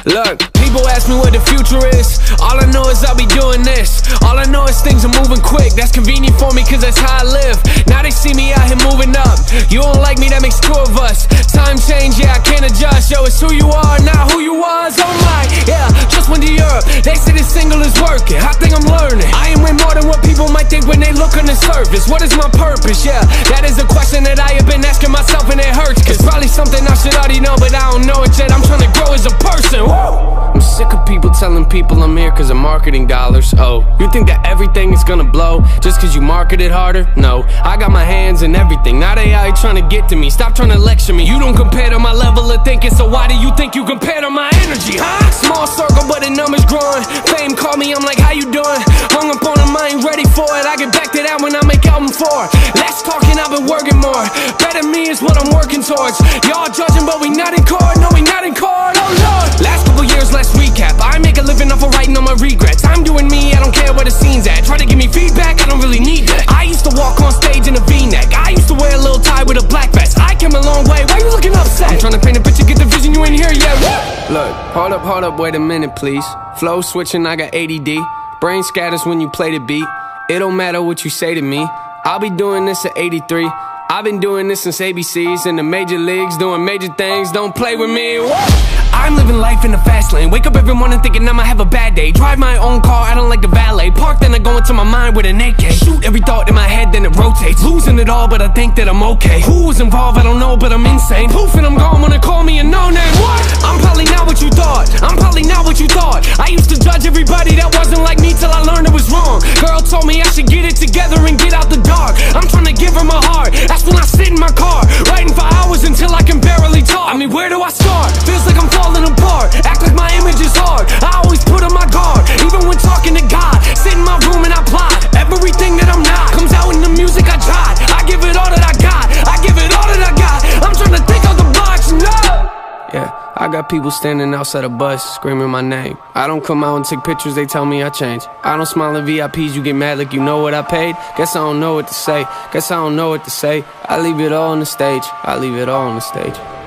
Look, people ask me what the future is. All I know is I'll be doing this. All I know is things are moving quick. That's convenient for me cause that's how I live. Now they see me out here moving up. You don't like me, that makes two of us. Time change, yeah, I can't adjust. Yo, it's who you are, not who you was. Oh my, yeah, just went to Europe. They say this single is working, I think I'm learning. I am way more than what people might think when they look on the surface. What is my purpose? Yeah, that is a question that I have been asking myself and it hurts. Cause probably something I should already know, but I don't know it yet. I'm trying to grow as a person. Woo! I'm sick of people telling people I'm here cause of marketing dollars. Oh, you think that everything is gonna blow just cause you market it harder? No, I got my hands in everything. Now they out here trying to get to me. Stop trying to lecture me. You don't compare to my level of thinking, so why do you think you compare to my energy, huh? Small circle but the numbers growing. Fame call me, I'm like, how you doing? Hung up on them, I ain't ready for it. I get back to that when I make album 4. Less talking, I've been working more. Better me is what I'm working towards. Y'all judging but we not in court. No, we not in court, oh Lord. Last couple years, let's recap. I make a living off of writing on my regrets. I'm doing me, I don't care where the scene's at. Try to give me feedback, I don't really need that. I used to walk on stage in a V-neck. I used to wear a little tie with a black vest. I came a long way, why you looking upset? I'm trying to paint a picture, get the vision, you ain't here yet. Look, hold up, wait a minute please. Flow switching, I got ADD. Brain scatters when you play the beat. It don't matter what you say to me. I'll be doing this at 83. I've been doing this since ABCs in the major leagues, doing major things, don't play with me. Woo! I'm living life in the fast lane. Wake up every morning thinking I'ma have a bad day. Drive my own car, I don't like the valet. Park, then I go into my mind with an AK. Shoot every thought in my head, then it rotates. Losing it all, but I think that I'm okay. Who was involved, I don't know, but I'm insane. Poof, and I'm gone when they call me a no-name. What? I'm probably not what you thought. I'm probably not what you thought. I used to judge everybody that wasn't like me till I learned it was wrong. Girl told me I should get it together and get out the dark. I'm trying to give her my heart. That's when I sit in my car, writing for hours until I can barely talk. I mean, where do I start? Feels like I'm falling apart. Act like my image is hard. I always put on my guard, even when talking to God. Sit in my room and I plot. Everything that I'm not comes out in the music I tried. I give it all that I got. I give it all that I got. I'm trying to think out the box, no. Yeah, I got people standing outside a bus screaming my name. I don't come out and take pictures, they tell me I changed. I don't smile at VIPs, you get mad like you know what I paid. Guess I don't know what to say, guess I don't know what to say. I leave it all on the stage, I leave it all on the stage.